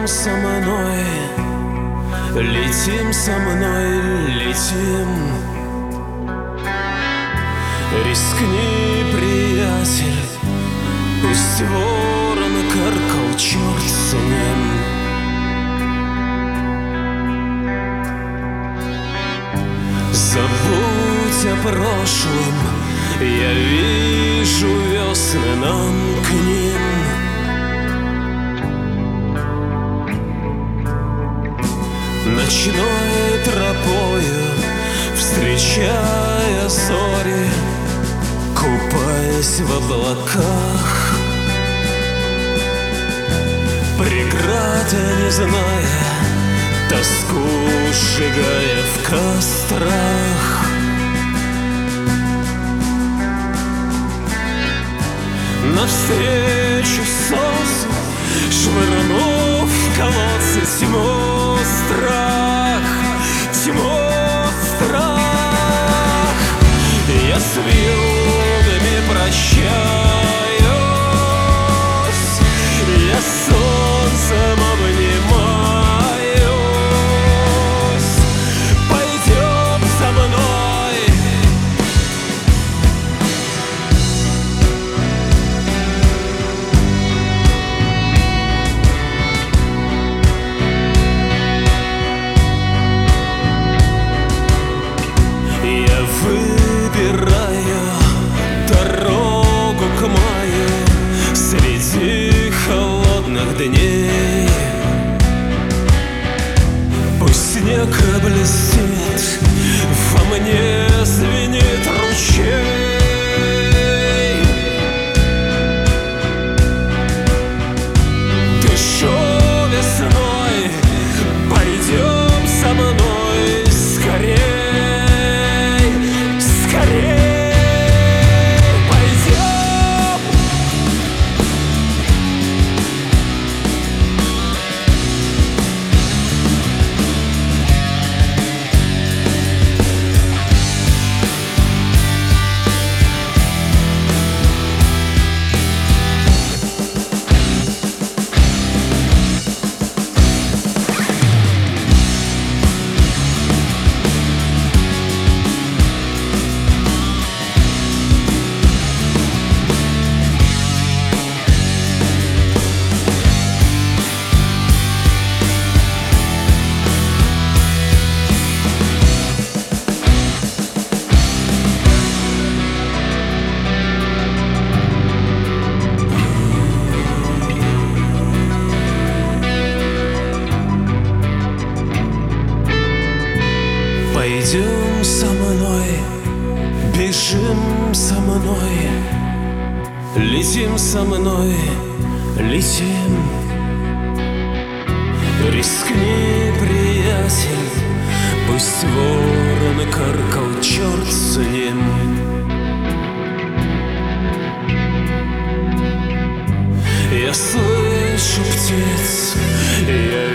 со мной, летим со мной, летим. Рискни, приятель, пусть ворон каркал, черт с ним. Забудь о прошлом, я вижу весны нам к ним. Ночной тропою, встречая зори, купаясь в облаках, преград не зная, тоску сжигая в кострах. Навстречу солнцу, швырнув в колодцы тьму, страх, тьму, страх. Я с вьюгами прощаюсь, я с солнцем обнимаюсь. Пойдем со мной. Я выбираю дорогу к маю среди холодных дней. Пусть снег блестит, во мне звенит ручей. Дышу весной, пойдем со мной скорей. Пойдем со мной, бежим со мной, летим со мной, летим. Рискни, приятель, пусть ворон каркал, черт с ним. Я слышу птиц, я